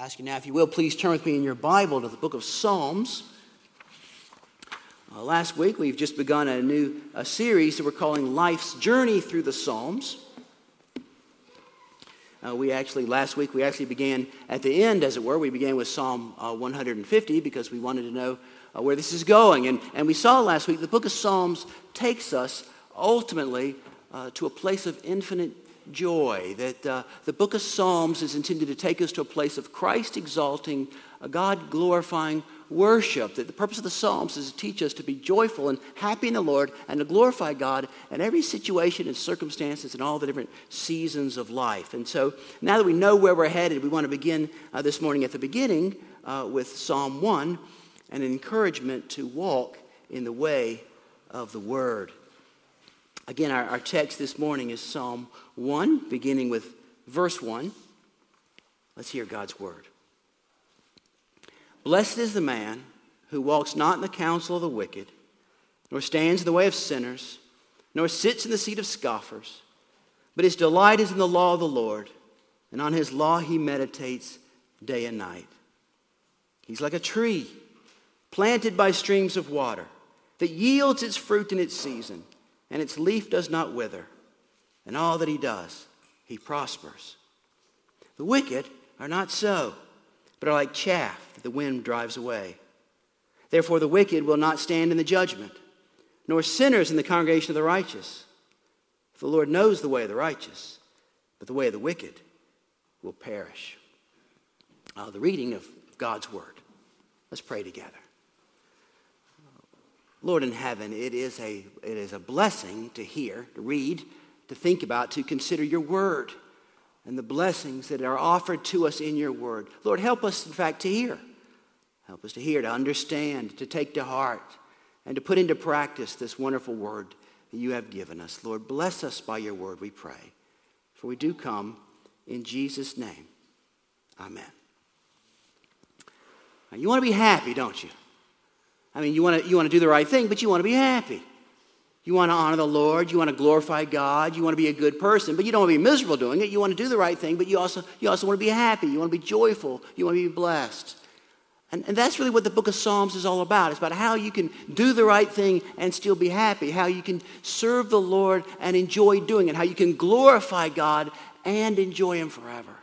I'll ask you now, if you will, please turn with me in your Bible to the book of Psalms. Last week, we've just begun a new series that we're calling Life's Journey Through the Psalms. Last week, we began at the end, as it were. We began with Psalm 150 because we wanted to know where this is going. And we saw last week the book of Psalms takes us ultimately to a place of infinite joy, that the book of Psalms is intended to take us to a place of Christ-exalting, God-glorifying worship. That the purpose of the Psalms is to teach us to be joyful and happy in the Lord and to glorify God in every situation and circumstances and all the different seasons of life. And so now that we know where we're headed, we want to begin this morning at the beginning with Psalm 1, an encouragement to walk in the way of the Word. Again, our text this morning is Psalm 1, beginning with verse 1. Let's hear God's word. Blessed is the man who walks not in the counsel of the wicked, nor stands in the way of sinners, nor sits in the seat of scoffers, but his delight is in the law of the Lord, and on his law he meditates day and night. He's like a tree planted by streams of water that yields its fruit in its season, and its leaf does not wither. And all that he does, he prospers. The wicked are not so, but are like chaff that the wind drives away. Therefore the wicked will not stand in the judgment, nor sinners in the congregation of the righteous. For the Lord knows the way of the righteous, but the way of the wicked will perish. The reading of God's word. Let's pray together. Lord in heaven, it is a blessing to hear, to read, to think about, to consider your word and the blessings that are offered to us in your word. Lord, help us, in fact, to hear. Help us to hear, to understand, to take to heart, and to put into practice this wonderful word that you have given us. Lord, bless us by your word, we pray. For we do come in Jesus' name. Amen. Now, you want to be happy, don't you? I mean, you want to do the right thing, but you want to be happy. You want to honor the Lord. You want to glorify God. You want to be a good person, but you don't want to be miserable doing it. You want to do the right thing, but you also want to be happy. You want to be joyful. You want to be blessed. And that's really what the book of Psalms is all about. It's about how you can do the right thing and still be happy, how you can serve the Lord and enjoy doing it, how you can glorify God and enjoy him forever.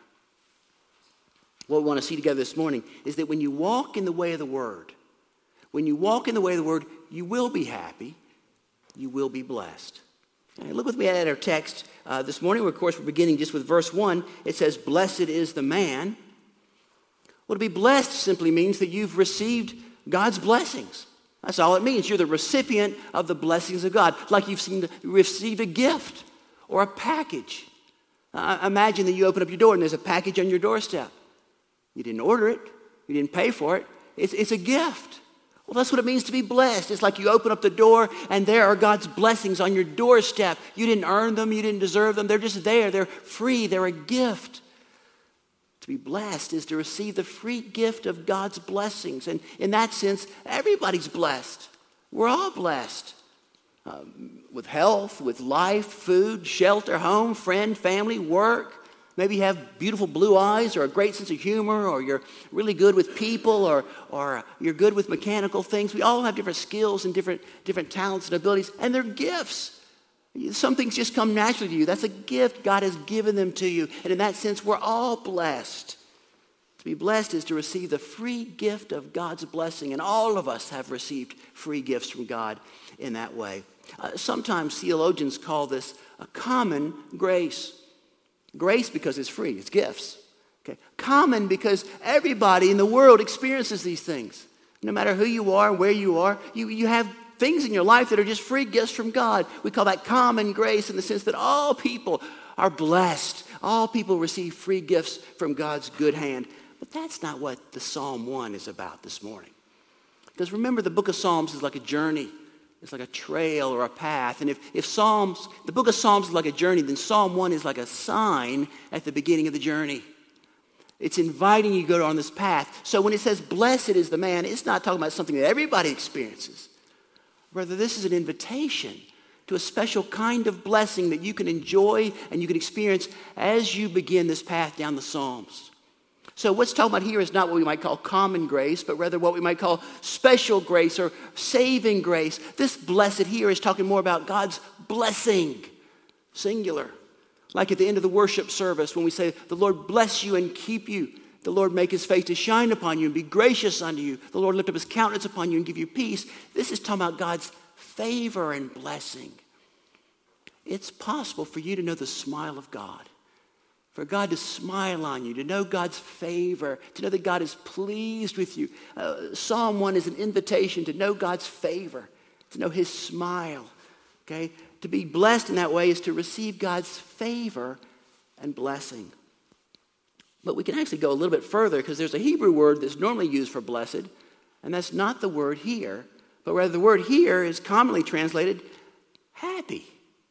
What we want to see together this morning is that when you walk in the way of the Word, when you walk in the way of the Word, you will be happy. You will be blessed. And look with me at our text this morning. Of course, we're beginning just with verse 1. It says, blessed is the man. Well, to be blessed simply means that you've received God's blessings. That's all it means. You're the recipient of the blessings of God, like you've received a gift or a package. Imagine that you open up your door and there's a package on your doorstep. You didn't order it. You didn't pay for it. It's a gift. Well, that's what it means to be blessed. It's like you open up the door and there are God's blessings on your doorstep. You didn't earn them. You didn't deserve them. They're just there. They're free. They're a gift. To be blessed is to receive the free gift of God's blessings. And in that sense, everybody's blessed. We're all blessed. With health, with life, food, shelter, home, friend, family, work. Maybe you have beautiful blue eyes or a great sense of humor, or you're really good with people, or you're good with mechanical things. We all have different skills and different talents and abilities, and they're gifts. Some things just come naturally to you. That's a gift. God has given them to you. And in that sense, we're all blessed. To be blessed is to receive the free gift of God's blessing, and all of us have received free gifts from God in that way. Sometimes theologians call this a common grace. Grace because it's free, it's gifts. Okay. Common because everybody in the world experiences these things. No matter who you are, where you are, you have things in your life that are just free gifts from God. We call that common grace in the sense that all people are blessed. All people receive free gifts from God's good hand. But that's not what the Psalm 1 is about this morning. Because remember, the book of Psalms is like a journey. It's like a trail or a path. And if the book of Psalms is like a journey, then Psalm 1 is like a sign at the beginning of the journey. It's inviting you to go on this path. So when it says, blessed is the man, it's not talking about something that everybody experiences. Rather, this is an invitation to a special kind of blessing that you can enjoy and you can experience as you begin this path down the Psalms. So what's talking about here is not what we might call common grace, but rather what we might call special grace or saving grace. This blessed here is talking more about God's blessing, singular. Like at the end of the worship service when we say, the Lord bless you and keep you. The Lord make his face to shine upon you and be gracious unto you. The Lord lift up his countenance upon you and give you peace. This is talking about God's favor and blessing. It's possible for you to know the smile of God. For God to smile on you, to know God's favor, to know that God is pleased with you. Psalm 1 is an invitation to know God's favor, to know his smile. Okay? To be blessed in that way is to receive God's favor and blessing. But we can actually go a little bit further because there's a Hebrew word that's normally used for blessed, and that's not the word here, but rather the word here is commonly translated happy.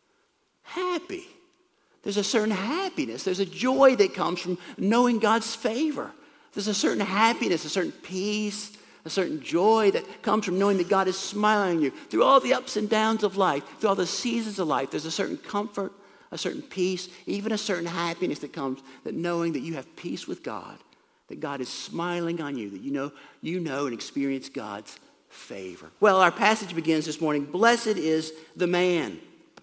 Happy. There's a certain happiness. There's a joy that comes from knowing God's favor. There's a certain happiness, a certain peace, a certain joy that comes from knowing that God is smiling on you. Through all the ups and downs of life, through all the seasons of life, there's a certain comfort, a certain peace, even a certain happiness that comes that knowing that you have peace with God, that God is smiling on you, that you know and experience God's favor. Well, our passage begins this morning, blessed is the man.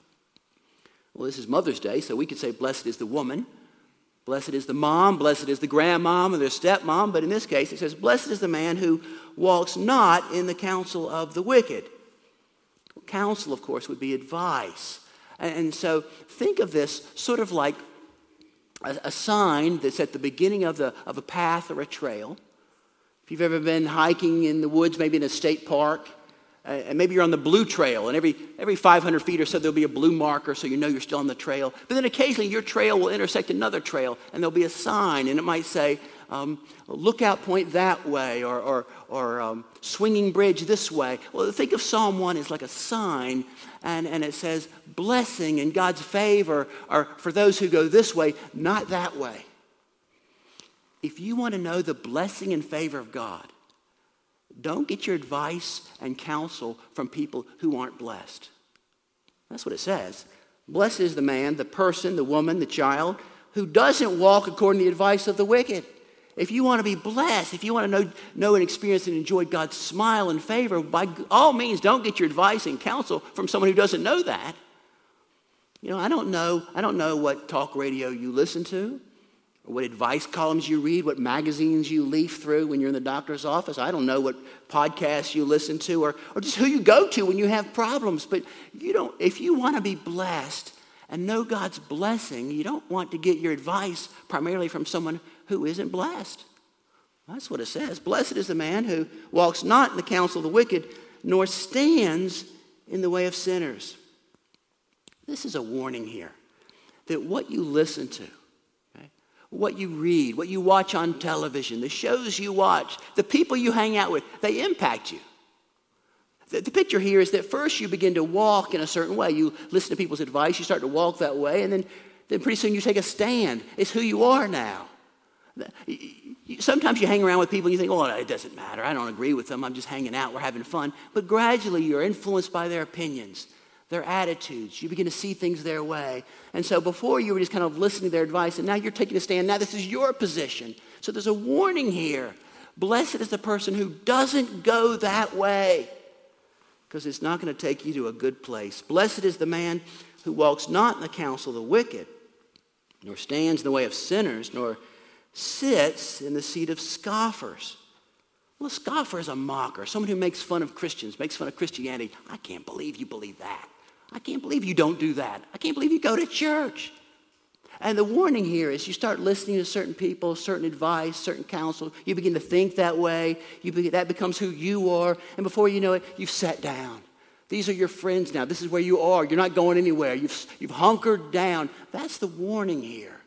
Well, this is Mother's Day, so we could say blessed is the woman, blessed is the mom, blessed is the grandmom or their stepmom, but in this case it says, blessed is the man who walks not in the counsel of the wicked. Counsel, of course, would be advice. And so think of this sort of like a sign that's at the beginning of a path or a trail. If you've ever been hiking in the woods, maybe in a state park, and maybe you're on the blue trail, and every 500 feet or so there'll be a blue marker so you know you're still on the trail. But then occasionally your trail will intersect another trail, and there'll be a sign, and it might say, lookout point that way, or swinging bridge this way. Well, think of Psalm 1 as like a sign, and it says, blessing and God's favor are for those who go this way, not that way. If you want to know the blessing and favor of God, don't get your advice and counsel from people who aren't blessed. That's what it says. Blessed is the man, the person, the woman, the child, who doesn't walk according to the advice of the wicked. If you want to be blessed, if you want to know and experience and enjoy God's smile and favor, by all means, don't get your advice and counsel from someone who doesn't know that. I don't know what talk radio you listen to, or what advice columns you read, what magazines you leaf through when you're in the doctor's office. I don't know what podcasts you listen to, or just who you go to when you have problems. But if you want to be blessed and know God's blessing, you don't want to get your advice primarily from someone who isn't blessed. That's what it says. Blessed is the man who walks not in the counsel of the wicked, nor stands in the way of sinners. This is a warning here that what you listen to, what you read, what you watch on television, the shows you watch, the people you hang out with, they impact you. The picture here is that first you begin to walk in a certain way. You listen to people's advice, you start to walk that way, and then pretty soon you take a stand. It's who you are now. Sometimes you hang around with people and you think, oh, it doesn't matter. I don't agree with them. I'm just hanging out. We're having fun. But gradually you're influenced by their opinions, their attitudes. You begin to see things their way. And so before you were just kind of listening to their advice, and now you're taking a stand. Now this is your position. So there's a warning here. Blessed is the person who doesn't go that way, because it's not going to take you to a good place. Blessed is the man who walks not in the counsel of the wicked, nor stands in the way of sinners, nor sits in the seat of scoffers. Well, a scoffer is a mocker, someone who makes fun of Christians, makes fun of Christianity. I can't believe you believe that. I can't believe you don't do that. I can't believe you go to church. And the warning here is you start listening to certain people, certain advice, certain counsel. You begin to think that way. That becomes who you are. And before you know it, you've sat down. These are your friends now. This is where you are. You're not going anywhere. You've hunkered down. That's the warning here.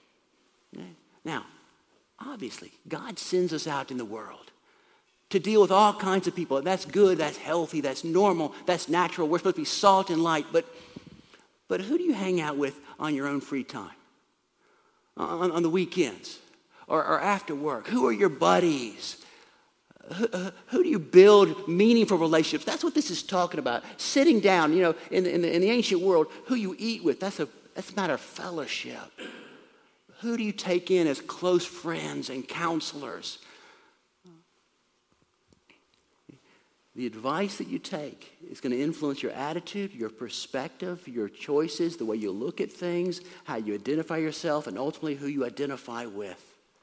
Now, obviously, God sends us out in the world to deal with all kinds of people. And that's good, that's healthy, that's normal, that's natural. We're supposed to be salt and light. But who do you hang out with on your own free time? On the weekends or after work? Who are your buddies? Who do you build meaningful relationships? That's what this is talking about. Sitting down, in the ancient world, who you eat with, that's a matter of fellowship. Who do you take in as close friends and counselors? The advice that you take is going to influence your attitude, your perspective, your choices, the way you look at things, how you identify yourself, and ultimately who you identify with.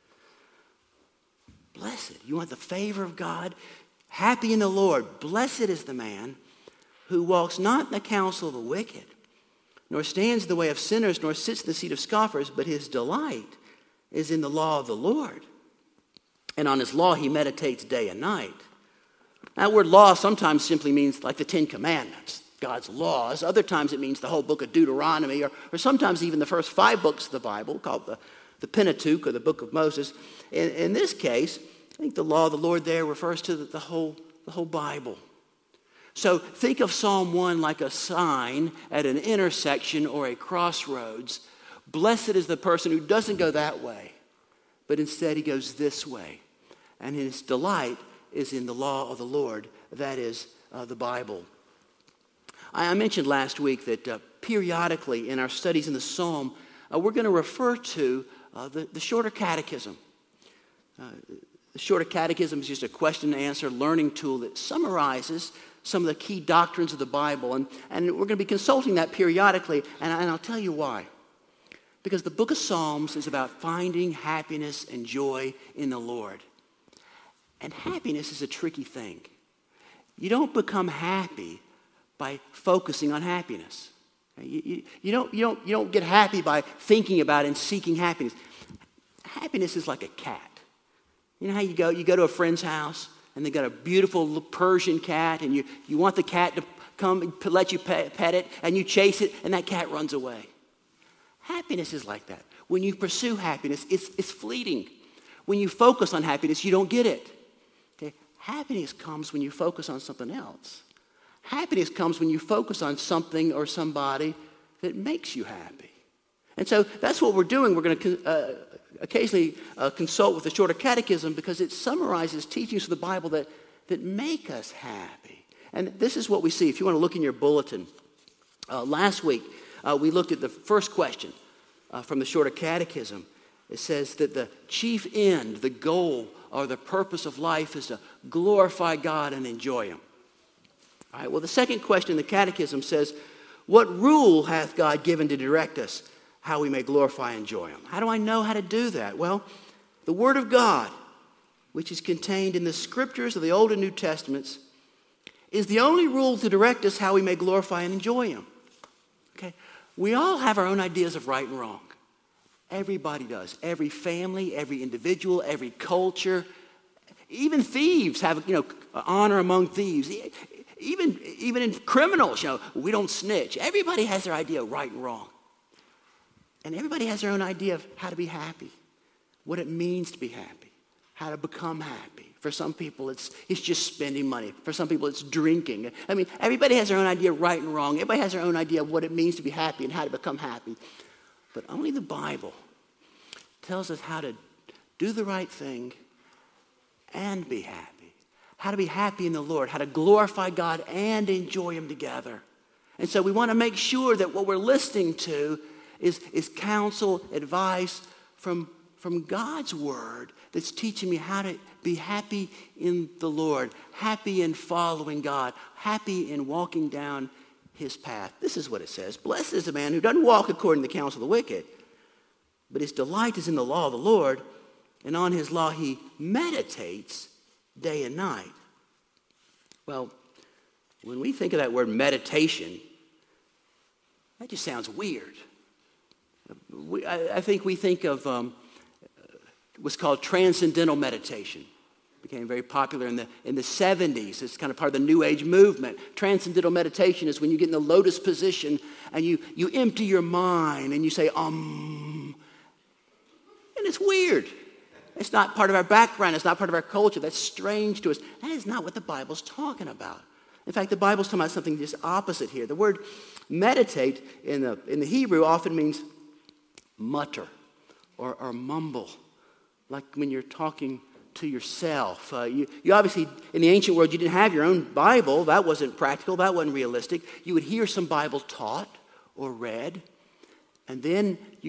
Blessed. You want the favor of God? Happy in the Lord. Blessed is the man who walks not in the counsel of the wicked, nor stands in the way of sinners, nor sits in the seat of scoffers, but his delight is in the law of the Lord. And on his law he meditates day and night. That word law sometimes simply means like the Ten Commandments, God's laws. Other times it means the whole book of Deuteronomy, or sometimes even the first 5 books of the Bible, called the Pentateuch, or the book of Moses. In this case, I think the law of the Lord there refers to the whole Bible. So think of Psalm 1 like a sign at an intersection or a crossroads. Blessed is the person who doesn't go that way, but instead he goes this way. And his delight is in the law of the Lord, that is the Bible. I mentioned last week that periodically in our studies in the Psalm, we're going to refer to the Shorter Catechism. The Shorter Catechism is just a question and answer learning tool that summarizes some of the key doctrines of the Bible. And we're going to be consulting that periodically, and I'll tell you why. Because the book of Psalms is about finding happiness and joy in the Lord. And happiness is a tricky thing. You don't become happy by focusing on happiness. You don't get happy by thinking about and seeking happiness. Happiness is like a cat. You know how you go to a friend's house and they got a beautiful Persian cat, and you want the cat to come and let you pet it, and you chase it and that cat runs away. Happiness is like that. When you pursue happiness, it's fleeting. When you focus on happiness, you don't get it. Okay? Happiness comes when you focus on something else. Happiness comes when you focus on something or somebody that makes you happy. And so that's what we're doing. We're going to occasionally consult with the Shorter Catechism because it summarizes teachings of the Bible that make us happy. And this is what we see. If you want to look in your bulletin, last week we looked at the first question from the Shorter Catechism. It says that the chief end, the goal, or the purpose of life is to glorify God and enjoy Him. All right, well, the second question in the Catechism says, what rule hath God given to direct us how we may glorify and enjoy Him? How do I know how to do that? Well, the Word of God, which is contained in the Scriptures of the Old and New Testaments, is the only rule to direct us how we may glorify and enjoy Him. Okay, we all have our own ideas of right and wrong. Everybody does. Every family, every individual, every culture. Even thieves have, honor among thieves. Even in criminals, we don't snitch. Everybody has their idea of right and wrong. And everybody has their own idea of how to be happy, what it means to be happy, how to become happy. For some people, it's just spending money. For some people, it's drinking. I mean, everybody has their own idea of right and wrong. Everybody has their own idea of what it means to be happy and how to become happy. But only the Bible tells us how to do the right thing and be happy. How to be happy in the Lord, how to glorify God and enjoy Him together. And so we want to make sure that what we're listening to is counsel, advice from God's Word that's teaching me how to be happy in the Lord, happy in following God, happy in walking down His path. This is what it says. Blessed is the man who doesn't walk according to the counsel of the wicked, but his delight is in the law of the Lord, and on His law he meditates day and night. Well, when we think of that word meditation, that just sounds weird. I think we think of what's called transcendental meditation. It became very popular in the 70s. It's kind of part of the New Age movement. Transcendental meditation is when you get in the lotus position and you empty your mind and you say, And it's weird. It's not part of our background. It's not part of our culture. That's strange to us. That is not what the Bible's talking about. In fact, the Bible's talking about something just opposite here. The word meditate in the Hebrew often means mutter or mumble, like when you're talking to yourself. You obviously, in the ancient world, you didn't have your own Bible. That wasn't practical. That wasn't realistic. You would hear some Bible taught or read, and then you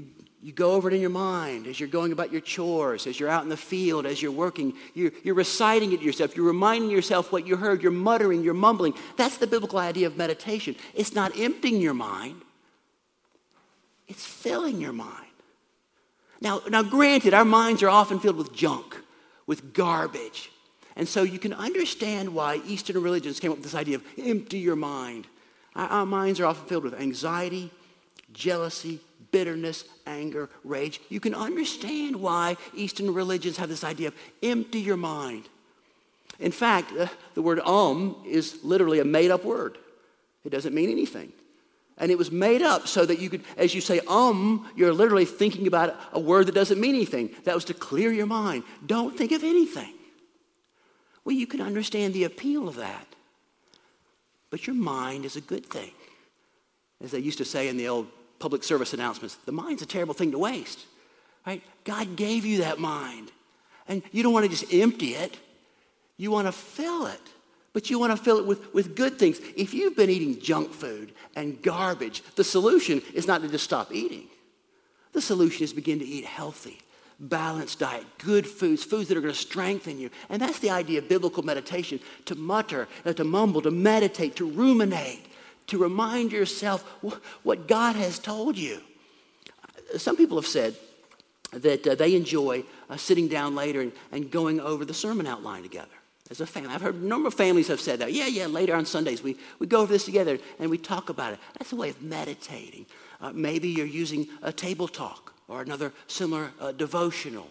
You go over it in your mind as you're going about your chores, as you're out in the field, as you're working. You're reciting it to yourself. You're reminding yourself what you heard. You're muttering, you're mumbling. That's the biblical idea of meditation. It's not emptying your mind. It's filling your mind. Now, granted, our minds are often filled with junk, with garbage. And so you can understand why Eastern religions came up with this idea of empty your mind. Our minds are often filled with anxiety, jealousy, bitterness, anger, rage. You can understand why Eastern religions have this idea of empty your mind. In fact, the word is literally a made-up word. It doesn't mean anything. And it was made up so that you could, as you say, you're literally thinking about a word that doesn't mean anything. That was to clear your mind. Don't think of anything. Well, you can understand the appeal of that. But your mind is a good thing. As they used to say in the old public service announcements, the mind's a terrible thing to waste. Right? God gave you that mind. And you don't want to just empty it. You want to fill it. But you want to fill it with good things. If you've been eating junk food and garbage, the solution is not to just stop eating. The solution is begin to eat healthy, balanced diet, good foods that are going to strengthen you. And that's the idea of biblical meditation, to mutter, to mumble, to meditate, to ruminate, to remind yourself what God has told you. Some people have said that they enjoy sitting down later and going over the sermon outline together as a family. I've heard a number of families have said that. Yeah, later on Sundays we go over this together and we talk about it. That's a way of meditating. Maybe you're using a table talk or another similar devotional.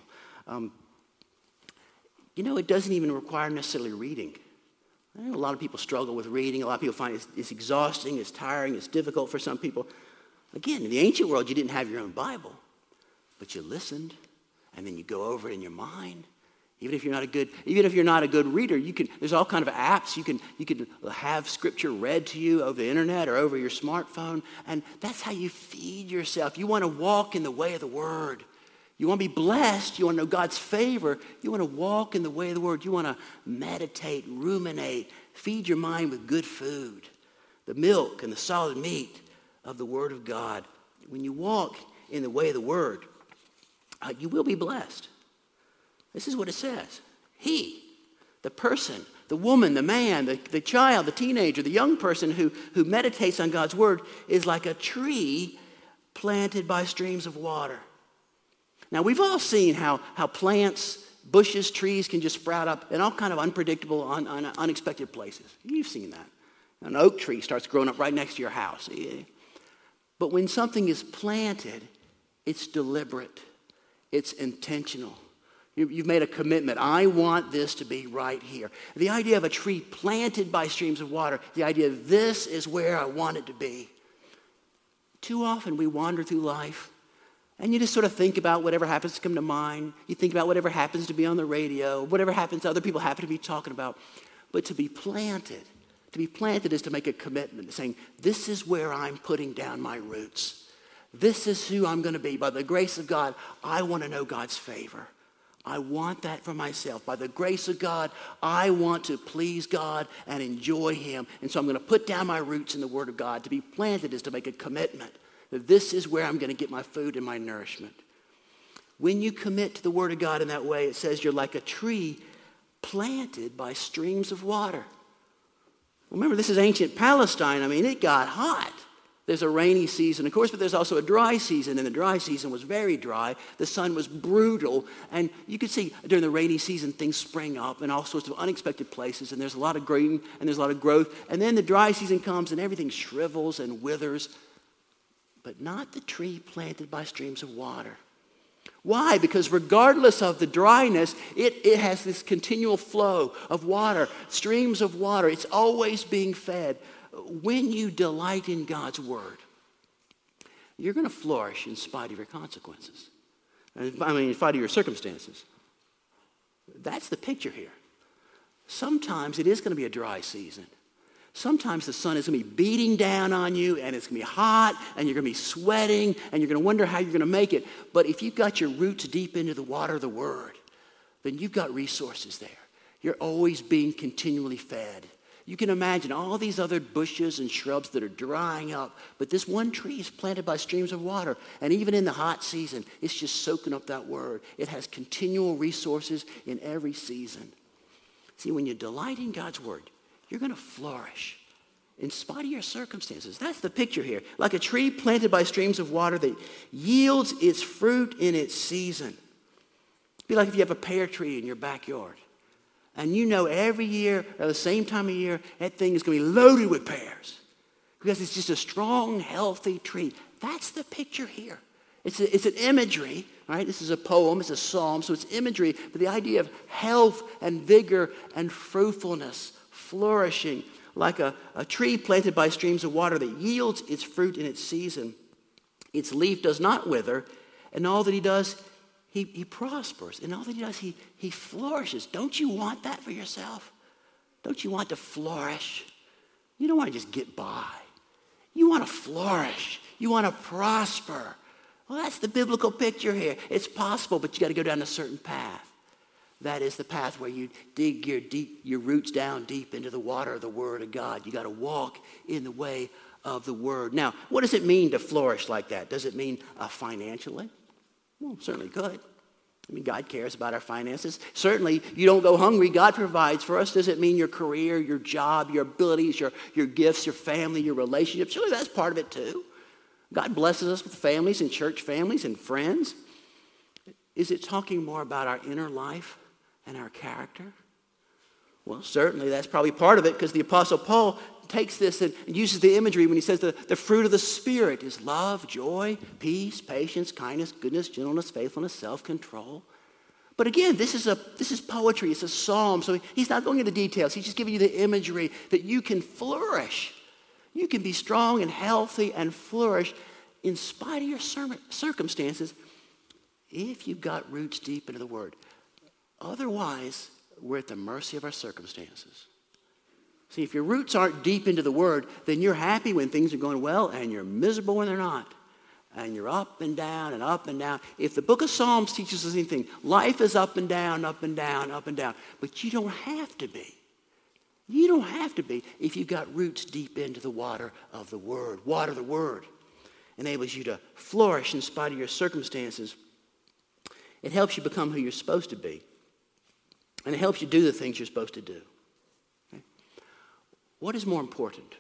It doesn't even require necessarily reading. I know a lot of people struggle with reading. A lot of people find it's exhausting, it's tiring, it's difficult for some people. Again, in the ancient world, you didn't have your own Bible, but you listened, and then you go over it in your mind. Even if you're not a good reader, there's all kind of apps. You can have scripture read to you over the internet or over your smartphone, and that's how you feed yourself. You want to walk in the way of the Word. You want to be blessed. You want to know God's favor. You want to walk in the way of the Word. You want to meditate, ruminate, feed your mind with good food, the milk and the solid meat of the Word of God. When you walk in the way of the Word, you will be blessed. This is what it says. He, the person, the woman, the man, the child, the teenager, the young person who meditates on God's Word is like a tree planted by streams of water. Now, we've all seen how plants, bushes, trees can just sprout up in all kind of unpredictable, unexpected places. You've seen that. An oak tree starts growing up right next to your house. But when something is planted, it's deliberate. It's intentional. You've made a commitment. I want this to be right here. The idea of a tree planted by streams of water, the idea of this is where I want it to be. Too often we wander through life and you just sort of think about whatever happens to come to mind. You think about whatever happens to be on the radio, whatever happens other people happen to be talking about. But to be planted is to make a commitment, saying, this is where I'm putting down my roots. This is who I'm going to be. By the grace of God, I want to know God's favor. I want that for myself. By the grace of God, I want to please God and enjoy Him. And so I'm going to put down my roots in the Word of God. To be planted is to make a commitment that this is where I'm going to get my food and my nourishment. When you commit to the Word of God in that way, it says you're like a tree planted by streams of water. Remember, this is ancient Palestine. I mean, it got hot. There's a rainy season, of course, but there's also a dry season, and the dry season was very dry. The sun was brutal, and you could see during the rainy season things spring up in all sorts of unexpected places, and there's a lot of green, and there's a lot of growth, and then the dry season comes, and everything shrivels and withers, but not the tree planted by streams of water. Why? Because regardless of the dryness, it has this continual flow of water, streams of water. It's always being fed. When you delight in God's Word, you're going to flourish in spite of your consequences. In spite of your circumstances. That's the picture here. Sometimes it is going to be a dry season. Sometimes the sun is going to be beating down on you, and it's going to be hot, and you're going to be sweating, and you're going to wonder how you're going to make it. But if you've got your roots deep into the water of the Word, then you've got resources there. You're always being continually fed. You can imagine all these other bushes and shrubs that are drying up, but this one tree is planted by streams of water. And even in the hot season, it's just soaking up that word. It has continual resources in every season. See, when you delight in God's word, you're going to flourish in spite of your circumstances. That's the picture here. Like a tree planted by streams of water that yields its fruit in its season. It'd be like if you have a pear tree in your backyard. And you know every year, at the same time of year, that thing is going to be loaded with pears. Because it's just a strong, healthy tree. That's the picture here. It's an imagery, right? This is a poem, it's a psalm, so it's imagery. But the idea of health and vigor and fruitfulness, flourishing, like a tree planted by streams of water that yields its fruit in its season. Its leaf does not wither, and all that he does, he prospers. And all that he does, he flourishes. Don't you want that for yourself? Don't you want to flourish? You don't want to just get by. You want to flourish. You want to prosper. Well, that's the biblical picture here. It's possible, but you got to go down a certain path. That is the path where you dig your roots down deep into the water of the Word of God. You got to walk in the way of the Word. Now, what does it mean to flourish like that? Does it mean financially? Well, certainly could. I mean, God cares about our finances. Certainly, you don't go hungry. God provides for us. Does it mean your career, your job, your abilities, your gifts, your family, your relationships? Surely that's part of it too. God blesses us with families and church families and friends. Is it talking more about our inner life and our character? Well, certainly that's probably part of it, because the Apostle Paul takes this and uses the imagery when he says the fruit of the Spirit is love, joy, peace, patience, kindness, goodness, gentleness, faithfulness, self-control. But again, this is poetry. It's a psalm, so he's not going into details. He's just giving you the imagery that you can flourish. You can be strong and healthy and flourish in spite of your circumstances if you've got roots deep into the Word. Otherwise, we're at the mercy of our circumstances. See, if your roots aren't deep into the Word, then you're happy when things are going well and you're miserable when they're not. And you're up and down and up and down. If the book of Psalms teaches us anything, life is up and down, up and down, up and down. But you don't have to be. You don't have to be if you've got roots deep into the water of the Word. Water the Word enables you to flourish in spite of your circumstances. It helps you become who you're supposed to be. And it helps you do the things you're supposed to do. Okay? What is more important?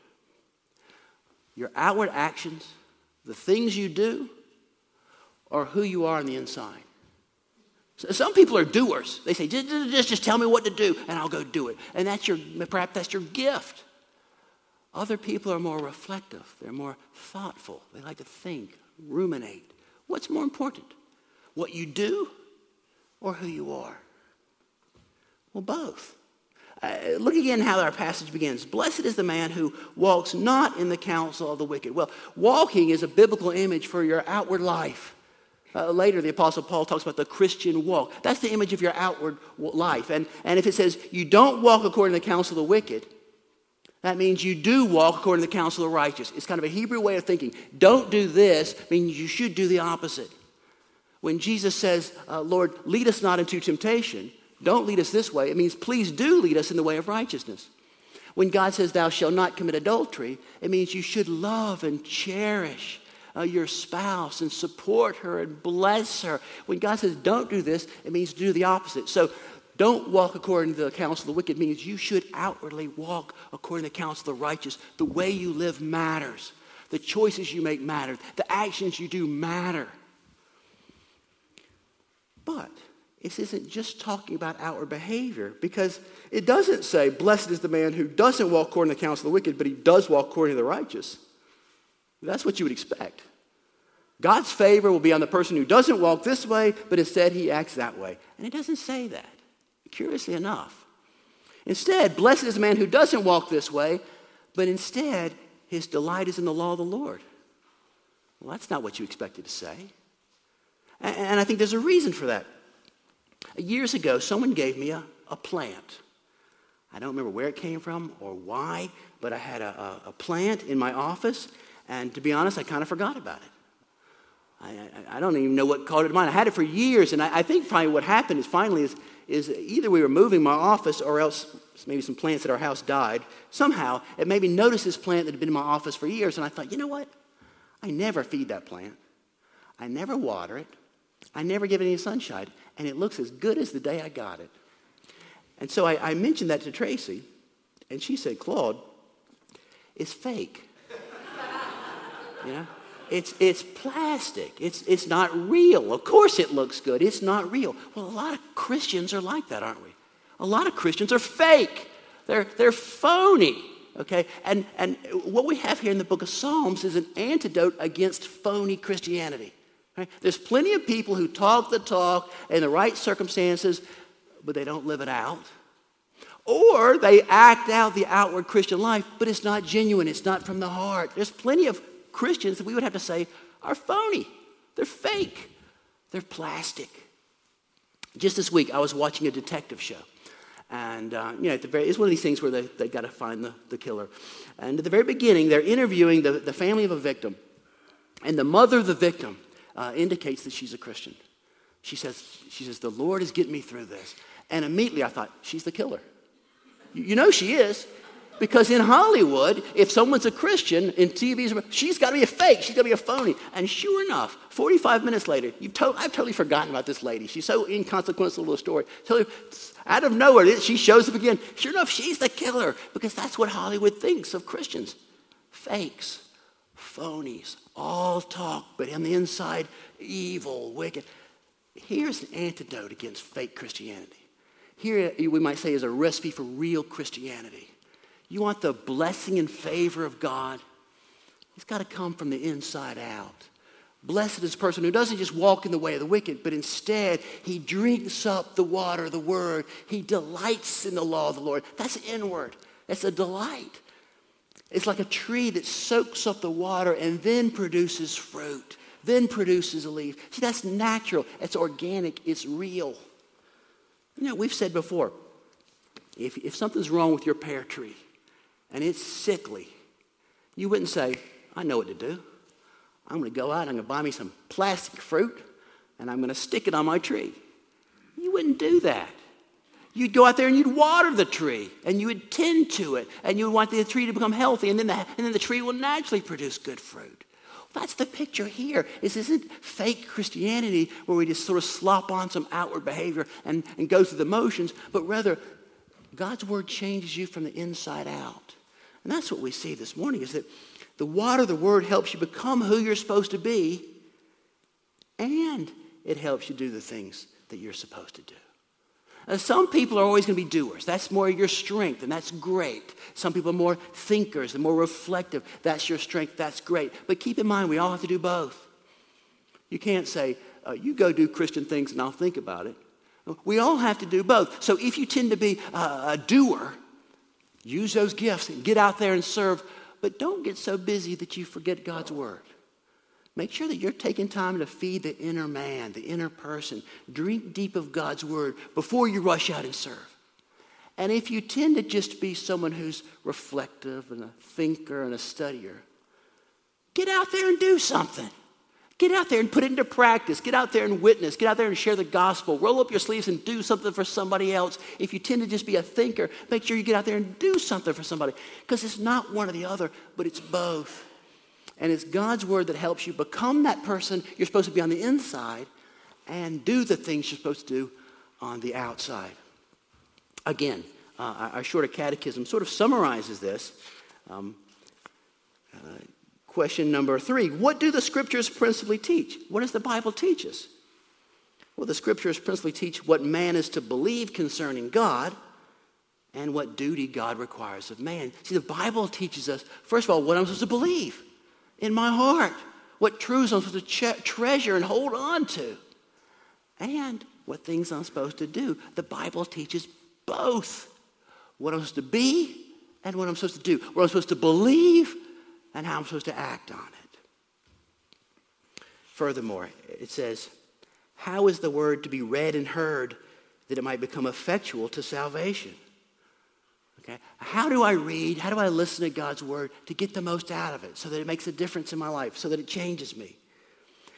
Your outward actions, the things you do, or who you are on the inside? So some people are doers. They say, just tell me what to do, and I'll go do it. And perhaps that's your gift. Other people are more reflective. They're more thoughtful. They like to think, ruminate. What's more important? What you do or who you are? Well, both. Look again how our passage begins. Blessed is the man who walks not in the counsel of the wicked. Well, walking is a biblical image for your outward life. Later, the Apostle Paul talks about the Christian walk. That's the image of your outward life. And if it says you don't walk according to the counsel of the wicked, that means you do walk according to the counsel of the righteous. It's kind of a Hebrew way of thinking. Don't do this means you should do the opposite. When Jesus says, Lord, lead us not into temptation, don't lead us this way, it means please do lead us in the way of righteousness. When God says thou shalt not commit adultery, it means you should love and cherish your spouse and support her and bless her. When God says don't do this, it means do the opposite. So don't walk according to the counsel of the wicked means you should outwardly walk according to the counsel of the righteous. The way you live matters. The choices you make matter. The actions you do matter. But this isn't just talking about outward behavior, because it doesn't say, blessed is the man who doesn't walk according to the counsel of the wicked, but he does walk according to the righteous. That's what you would expect. God's favor will be on the person who doesn't walk this way, but instead he acts that way. And it doesn't say that, curiously enough. Instead, blessed is the man who doesn't walk this way, but instead his delight is in the law of the Lord. Well, that's not what you expected to say. And I think there's a reason for that. Years ago, someone gave me a plant. I don't remember where it came from or why, but I had a plant in my office, and to be honest, I kind of forgot about it. I don't even know what called it to mind. I had it for years, and I think probably what happened is finally is either we were moving my office or else maybe some plants at our house died. Somehow, it made me notice this plant that had been in my office for years, and I thought, you know what? I never feed that plant. I never water it. I never give it any sunshine, and it looks as good as the day I got it. And so I mentioned that to Tracy, and she said, Claude, it's fake. You know? It's plastic. It's not real. Of course it looks good. It's not real. Well, a lot of Christians are like that, aren't we? A lot of Christians are fake. They're phony. Okay? And what we have here in the book of Psalms is an antidote against phony Christianity. Right? There's plenty of people who talk the talk in the right circumstances, but they don't live it out. Or they act out the outward Christian life, but it's not genuine. It's not from the heart. There's plenty of Christians that we would have to say are phony. They're fake. They're plastic. Just this week, I was watching a detective show. And, it's one of these things where they got to find the killer. And at the very beginning, they're interviewing the family of a victim. And the mother of the victim indicates that she's a Christian. She says, the Lord is getting me through this. And immediately I thought, she's the killer. You know she is. Because in Hollywood, if someone's a Christian in TV, she's got to be a fake. She's got to be a phony. And sure enough, 45 minutes later, I've totally forgotten about this lady. She's so inconsequential to the story. So out of nowhere, she shows up again. Sure enough, she's the killer. Because that's what Hollywood thinks of Christians. Fakes, phonies, all talk, but on the inside, evil, wicked. Here's an antidote against fake Christianity. Here, we might say, is a recipe for real Christianity. You want the blessing and favor of God? It's got to come from the inside out. Blessed is the person who doesn't just walk in the way of the wicked, but instead he drinks up the water of the word. He delights in the law of the Lord. That's inward. That's a delight. It's like a tree that soaks up the water and then produces fruit, then produces a leaf. See, that's natural. It's organic. It's real. You know, we've said before, if something's wrong with your pear tree, and it's sickly, you wouldn't say, I know what to do. I'm going to go out and I'm going to buy me some plastic fruit and I'm going to stick it on my tree. You wouldn't do that. You'd go out there and you'd water the tree and you would tend to it and you would want the tree to become healthy and then the tree will naturally produce good fruit. That's the picture here. This isn't fake Christianity where we just sort of slop on some outward behavior and go through the motions, but rather God's word changes you from the inside out. And that's what we see this morning, is that the water of the word helps you become who you're supposed to be, and it helps you do the things that you're supposed to do. Now, some people are always going to be doers. That's more your strength, and that's great. Some people are more thinkers and more reflective. That's your strength. That's great. But keep in mind, we all have to do both. You can't say, you go do Christian things and I'll think about it. We all have to do both. So if you tend to be a doer, use those gifts and get out there and serve, but don't get so busy that you forget God's word. Make sure that you're taking time to feed the inner man, the inner person. Drink deep of God's word before you rush out and serve. And if you tend to just be someone who's reflective and a thinker and a studier, get out there and do something. Get out there and put it into practice. Get out there and witness. Get out there and share the gospel. Roll up your sleeves and do something for somebody else. If you tend to just be a thinker, make sure you get out there and do something for somebody. Because it's not one or the other, but it's both. And it's God's word that helps you become that person you're supposed to be on the inside and do the things you're supposed to do on the outside. Again, our shorter catechism sort of summarizes this. Question number 3, what do the scriptures principally teach? What does the Bible teach us? Well, the scriptures principally teach what man is to believe concerning God and what duty God requires of man. See, the Bible teaches us, first of all, what I'm supposed to believe in my heart, what truths I'm supposed to treasure and hold on to, and what things I'm supposed to do. The Bible teaches both what I'm supposed to be and what I'm supposed to do, what I'm supposed to believe and how I'm supposed to act on it. Furthermore, it says, how is the word to be read and heard that it might become effectual to salvation? Okay? How do I read? How do I listen to God's word to get the most out of it so that it makes a difference in my life, so that it changes me?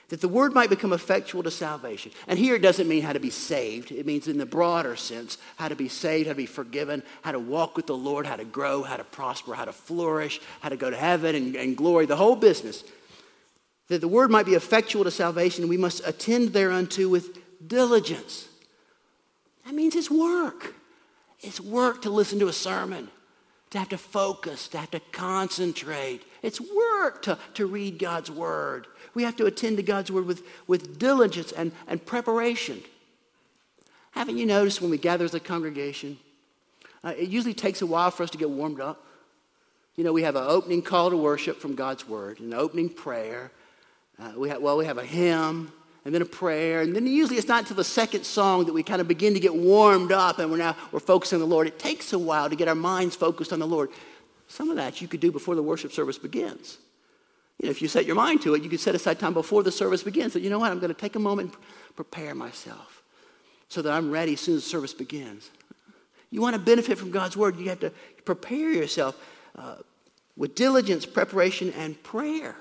That the word might become effectual to salvation. And here it doesn't mean how to be saved. It means in the broader sense, how to be saved, how to be forgiven, how to walk with the Lord, how to grow, how to prosper, how to flourish, how to go to heaven and glory, the whole business. That the word might be effectual to salvation, we must attend thereunto with diligence. That means it's work. It's work to listen to a sermon, to have to focus, to have to concentrate. It's work to read God's word. We have to attend to God's word with diligence and preparation. Haven't you noticed when we gather as a congregation, it usually takes a while for us to get warmed up. You know, we have an opening call to worship from God's word, an opening prayer. We have a hymn, and then a prayer, and then usually it's not until the second song that we kind of begin to get warmed up and we're focused on the Lord. It takes a while to get our minds focused on the Lord. Some of that you could do before the worship service begins. You know, if you set your mind to it, you could set aside time before the service begins. So you know what, I'm going to take a moment and prepare myself so that I'm ready as soon as the service begins. You want to benefit from God's word, you have to prepare yourself with diligence, preparation, and prayer.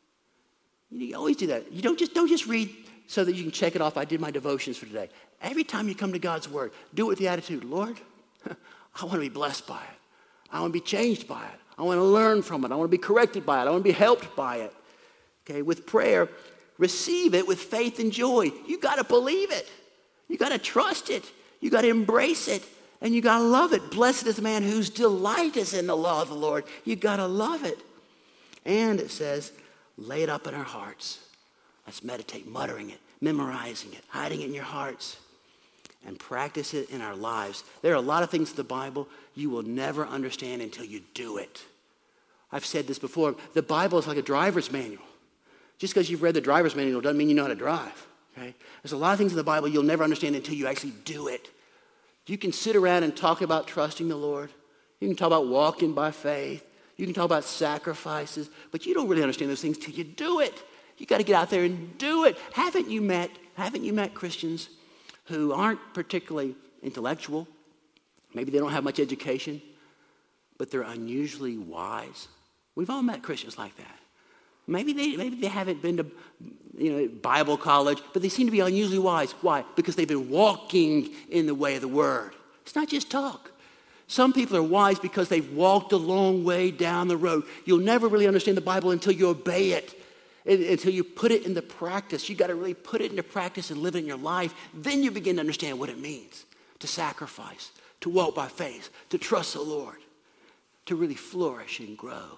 You always do that. You don't just read so that you can check it off. I did my devotions for today. Every time you come to God's word, do it with the attitude, Lord, I want to be blessed by it. I want to be changed by it. I want to learn from it. I want to be corrected by it. I want to be helped by it. Okay, with prayer, receive it with faith and joy. You got to believe it. You got to trust it. You got to embrace it. And you got to love it. Blessed is the man whose delight is in the law of the Lord. You got to love it. And it says, lay it up in our hearts. Let's meditate, muttering it, memorizing it, hiding it in your hearts, and practice it in our lives. There are a lot of things in the Bible you will never understand until you do it. I've said this before. The Bible is like a driver's manual. Just because you've read the driver's manual doesn't mean you know how to drive. Okay? There's a lot of things in the Bible you'll never understand until you actually do it. You can sit around and talk about trusting the Lord. You can talk about walking by faith. You can talk about sacrifices, but you don't really understand those things till you do it. You got to get out there and do it. Haven't you met Christians who aren't particularly intellectual? Maybe they don't have much education, but they're unusually wise. We've all met Christians like that. Maybe they haven't been to Bible college, but they seem to be unusually wise. Why? Because they've been walking in the way of the word. It's not just talk. Some people are wise because they've walked a long way down the road. You'll never really understand the Bible until you obey it, until you put it into practice. You got to really put it into practice and live it in your life. Then you begin to understand what it means to sacrifice, to walk by faith, to trust the Lord, to really flourish and grow.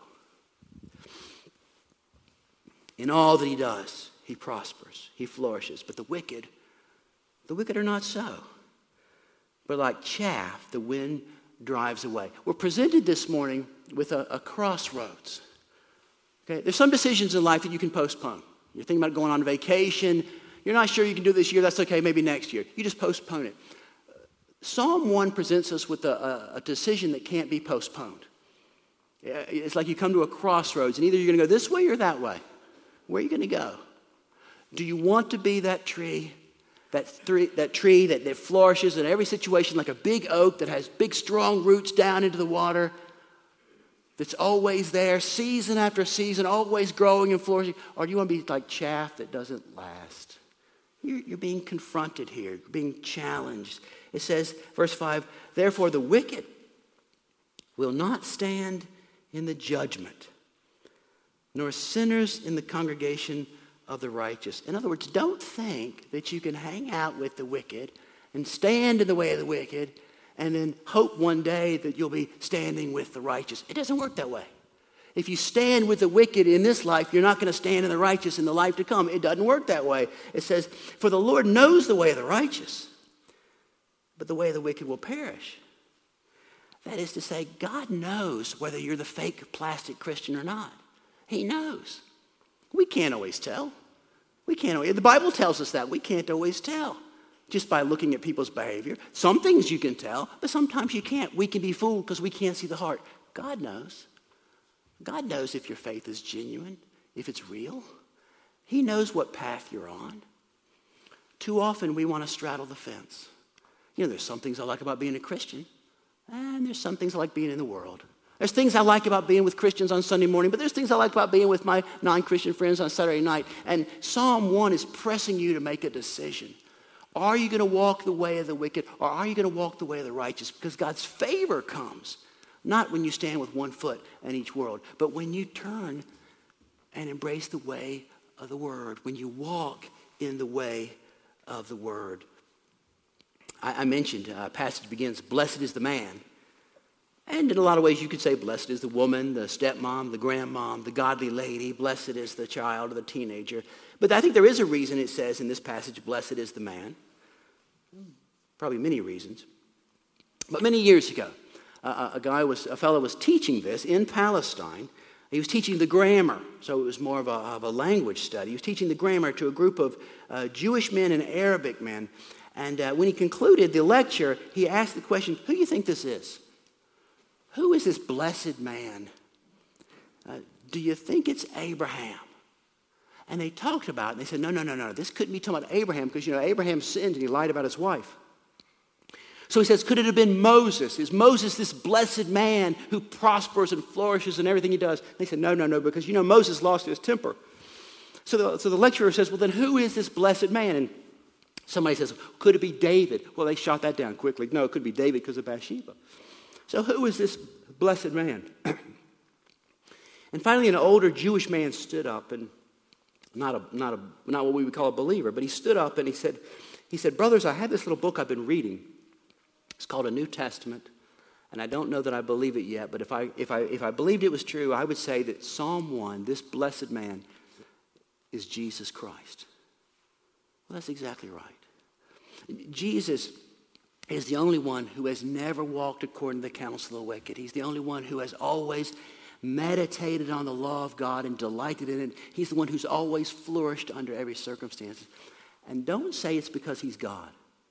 In all that he does, he prospers, he flourishes. But the wicked are not so. But like chaff, the wind drives away. We're presented this morning with a crossroads. Okay? There's some decisions in life that you can postpone. You're thinking about going on vacation. You're not sure you can do this year. That's okay, maybe next year. You just postpone it. Psalm 1 presents us with a decision that can't be postponed. It's like you come to a crossroads, and either you're going to go this way or that way. Where are you going to go? Do you want to be that tree? That tree that flourishes in every situation like a big oak that has big strong roots down into the water, that's always there, season after season, always growing and flourishing? Or do you want to be like chaff that doesn't last? You're being confronted here, you're being challenged. It says, verse 5, therefore the wicked will not stand in the judgment, nor sinners in the congregation of the righteous. In other words, don't think that you can hang out with the wicked and stand in the way of the wicked and then hope one day that you'll be standing with the righteous. It doesn't work that way. If you stand with the wicked in this life, you're not going to stand in the righteous in the life to come. It doesn't work that way. It says, for the Lord knows the way of the righteous, but the way of the wicked will perish. That is to say, God knows whether you're the fake plastic Christian or not. He knows. We can't always tell. The Bible tells us that. We can't always tell just by looking at people's behavior. Some things you can tell, but sometimes you can't. We can be fooled because we can't see the heart. God knows. God knows if your faith is genuine, if it's real. He knows what path you're on. Too often we want to straddle the fence. There's some things I like about being a Christian, and there's some things I like being in the world. There's things I like about being with Christians on Sunday morning, but there's things I like about being with my non-Christian friends on Saturday night. And Psalm 1 is pressing you to make a decision. Are you going to walk the way of the wicked, or are you going to walk the way of the righteous? Because God's favor comes, not when you stand with one foot in each world, but when you turn and embrace the way of the word, when you walk in the way of the word. I mentioned, passage begins, blessed is the man. And in a lot of ways you could say blessed is the woman, the stepmom, the grandmom, the godly lady. Blessed is the child or the teenager. But I think there is a reason it says in this passage, blessed is the man. Probably many reasons. But many years ago, a fellow was teaching this in Palestine. He was teaching the grammar, so it was more of a language study. He was teaching the grammar to a group of Jewish men and Arabic men. And when he concluded the lecture, he asked the question, who do you think this is? Who is this blessed man? Do you think it's Abraham? And they talked about it, and they said, no. This couldn't be talking about Abraham, because, Abraham sinned and he lied about his wife. So he says, could it have been Moses? Is Moses this blessed man who prospers and flourishes in everything he does? And they said, no, because, Moses lost his temper. So the lecturer says, well, then who is this blessed man? And somebody says, could it be David? Well, they shot that down quickly. No, it could be David because of Bathsheba. So who is this blessed man? And finally, an older Jewish man stood up, and not what we would call a believer, but he stood up and he said, brothers, I have this little book I've been reading. It's called a New Testament, and I don't know that I believe it yet, but if I believed it was true, I would say that Psalm 1, this blessed man, is Jesus Christ. Well, that's exactly right. Jesus is the only one who has never walked according to the counsel of the wicked. He's the only one who has always meditated on the law of God and delighted in it. He's the one who's always flourished under every circumstance. And don't say it's because he's God.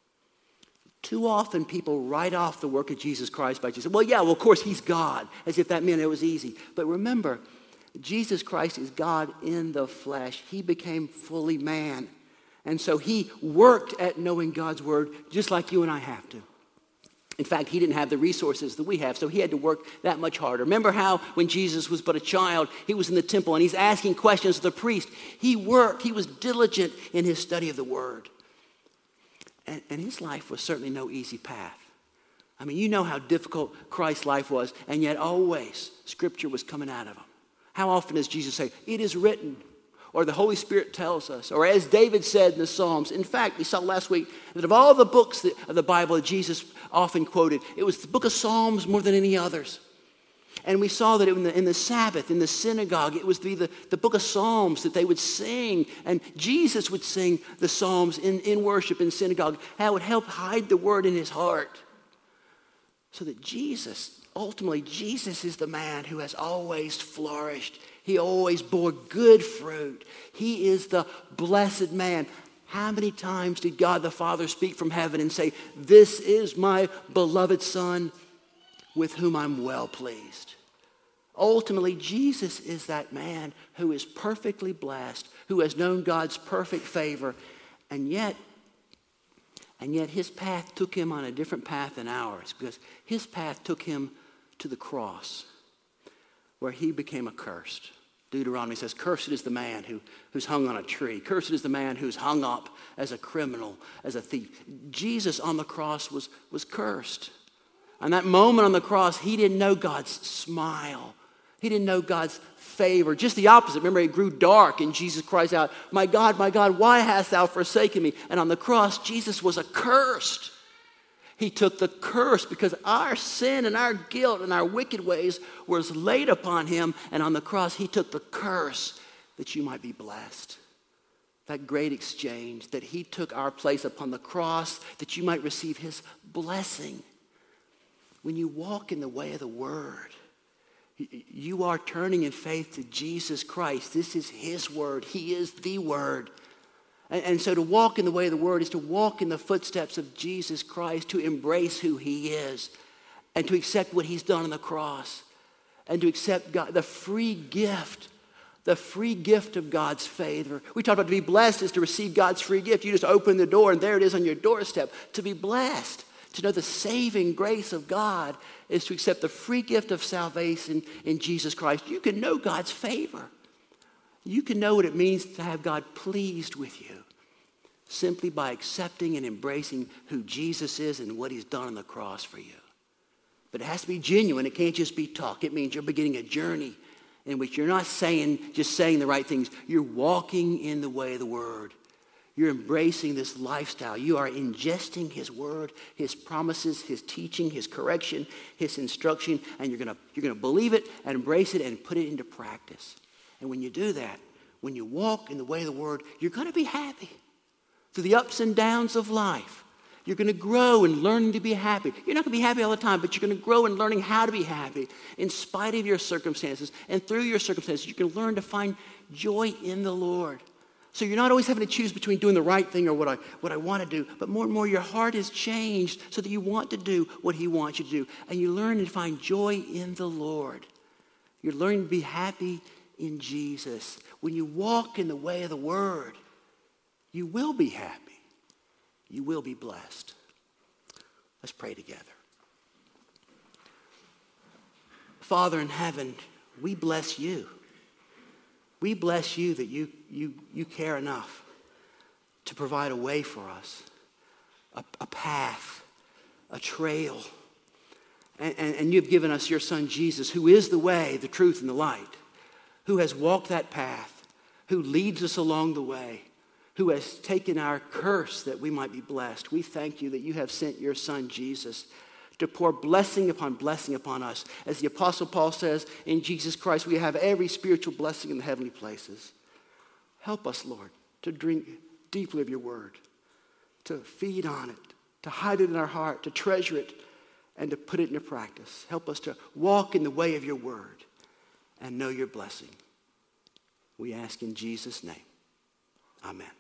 Too often people write off the work of Jesus Christ by just saying, well, of course he's God, as if that meant it was easy. But remember, Jesus Christ is God in the flesh. He became fully man. And so he worked at knowing God's word just like you and I have to. In fact, he didn't have the resources that we have, so he had to work that much harder. Remember how when Jesus was but a child, he was in the temple and he's asking questions of the priest. He worked. He was diligent in his study of the word. And his life was certainly no easy path. I mean, you know how difficult Christ's life was, and yet always Scripture was coming out of him. How often does Jesus say, it is written, or the Holy Spirit tells us, or as David said in the Psalms. In fact, we saw last week that of all the books of the Bible that Jesus often quoted, it was the book of Psalms more than any others. And we saw that in the Sabbath, in the synagogue, it was the book of Psalms that they would sing. And Jesus would sing the Psalms in worship in synagogue. That would help hide the word in his heart. So that ultimately Jesus is the man who has always flourished. He always bore good fruit. He is the blessed man. How many times did God the Father speak from heaven and say, this is my beloved Son with whom I'm well pleased? Ultimately, Jesus is that man who is perfectly blessed, who has known God's perfect favor, and yet his path took him on a different path than ours, because his path took him to the cross, where he became accursed. Deuteronomy says, cursed is the man who's hung on a tree. Cursed is the man who's hung up as a criminal, as a thief. Jesus on the cross was cursed. On that moment on the cross, he didn't know God's smile. He didn't know God's favor. Just the opposite. Remember, it grew dark and Jesus cries out, my God, why hast thou forsaken me? And on the cross, Jesus was accursed. He took the curse because our sin and our guilt and our wicked ways was laid upon him. And on the cross, he took the curse that you might be blessed. That great exchange, that he took our place upon the cross, that you might receive his blessing. When you walk in the way of the word, you are turning in faith to Jesus Christ. This is his word. He is the word. And so to walk in the way of the word is to walk in the footsteps of Jesus Christ, to embrace who he is, and to accept what he's done on the cross, and to accept God, the free gift of God's favor. We talked about to be blessed is to receive God's free gift. You just open the door and there it is on your doorstep. To be blessed, To know the saving grace of God is to accept the free gift of salvation in Jesus Christ. You can know God's favor. You can know what it means to have God pleased with you simply by accepting and embracing who Jesus is and what he's done on the cross for you. But it has to be genuine. It can't just be talk. It means you're beginning a journey in which you're not just saying the right things. You're walking in the way of the Word. You're embracing this lifestyle. You are ingesting his word, his promises, his teaching, his correction, his instruction, and you're gonna believe it and embrace it and put it into practice. And when you do that, when you walk in the way of the word, you're gonna be happy. Through the ups and downs of life, you're gonna grow in learning to be happy. You're not gonna be happy all the time, but you're gonna grow in learning how to be happy in spite of your circumstances. And through your circumstances, you can learn to find joy in the Lord. So you're not always having to choose between doing the right thing or what I want to do, but more and more your heart is changed so that you want to do what he wants you to do. And you learn to find joy in the Lord. You're learning to be happy in Jesus. When you walk in the way of the word, you will be happy. You will be blessed. Let's pray together. Father in heaven, we bless you. We bless you that you care enough to provide a way for us, a path, a trail. And you've given us your son Jesus, who is the way, the truth, and the light, who has walked that path, who leads us along the way, who has taken our curse that we might be blessed. We thank you that you have sent your son Jesus to pour blessing upon us. As the Apostle Paul says, in Jesus Christ, we have every spiritual blessing in the heavenly places. Help us, Lord, to drink deeply of your word, to feed on it, to hide it in our heart, to treasure it, and to put it into practice. Help us to walk in the way of your word and know your blessing. We ask in Jesus' name. Amen.